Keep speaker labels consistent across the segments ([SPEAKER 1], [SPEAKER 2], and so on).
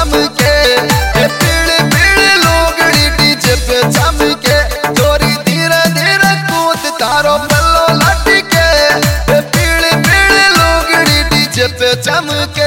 [SPEAKER 1] चमके, ये पीले पीले लोगड़ी डीजे पे चमके, चोरी धीरे धीरे कूद तारो पल्लो लटके, ये पीले पीले लोगड़ी डीजे पे चमके।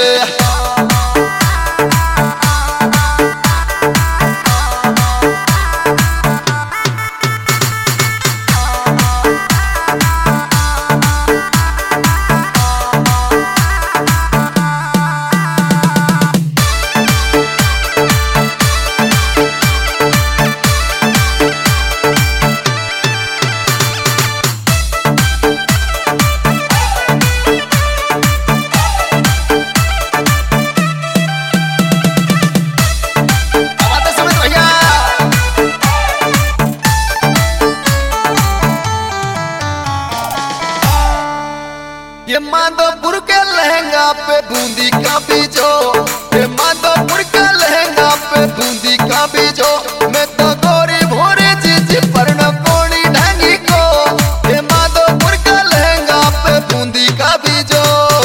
[SPEAKER 1] ये माधोपुर के लहंगा पे बूंदी का बीजो, ये माधोपुर के लहंगा पे बूंदी का बीजो, मैं तो गोरी भोरी चीज पर न कोनी ढंगी को, ये माधोपुर के लहंगा पे बूंदी का बीजो।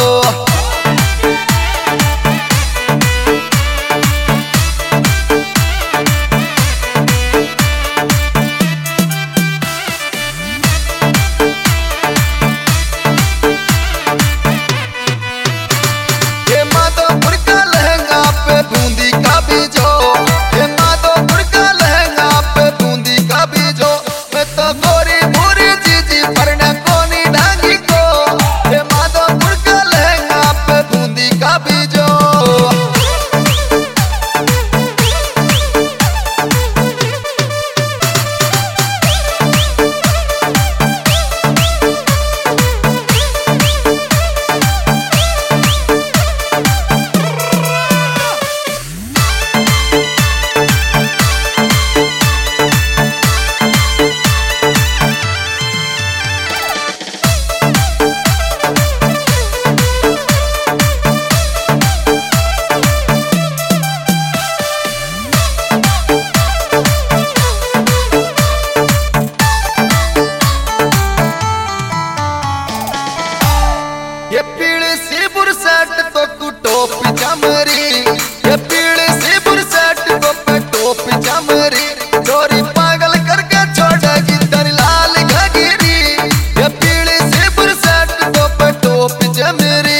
[SPEAKER 1] ये पीले सी बुरसट तो टोप जमरी, ये पीले सी बुरसट तो टोप जमरी, चोरी पागल करके छोड़ेगी तेरी लाल घाघरी, ये पीले सी बुरसट तो टोप जमरी।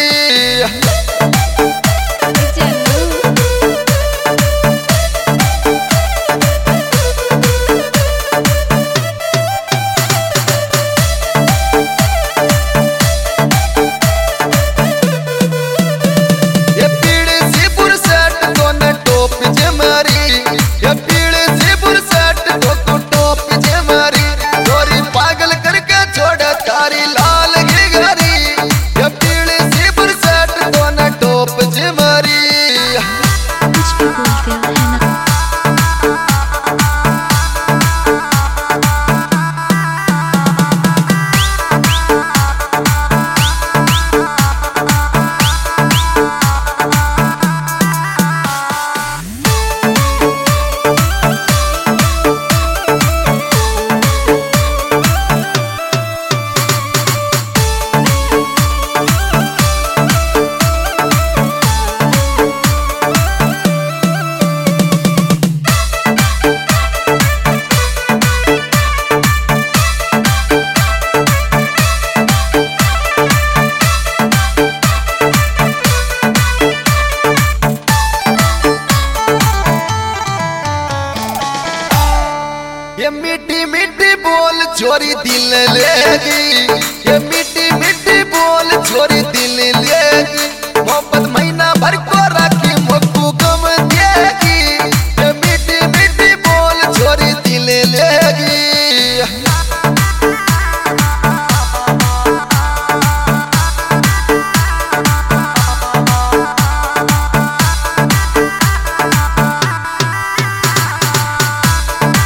[SPEAKER 1] ये मीठी मीठी बोल छोरी दिल लेगी, ये मीठी मीठी बोल छोरी दिल लेगी, मोहब्बत महीना भर को राखी मुझको गम देगी, ये मीठी मीठी बोल छोरी दिल लेगी।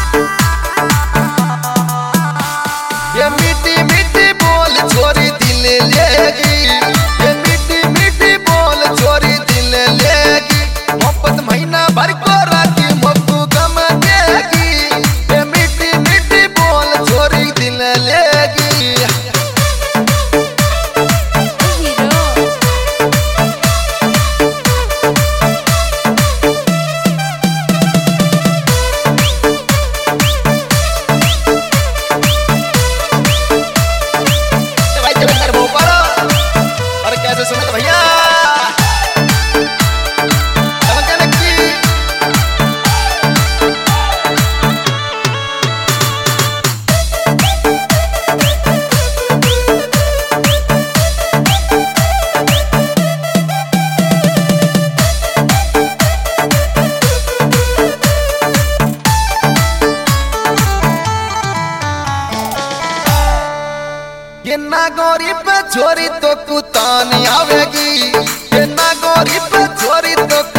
[SPEAKER 1] ये मीठी मीठी बोल छोरी दिल नागौरी पे छोरी तो कुतान आवेगी, ये नागौरी पे छोरी तो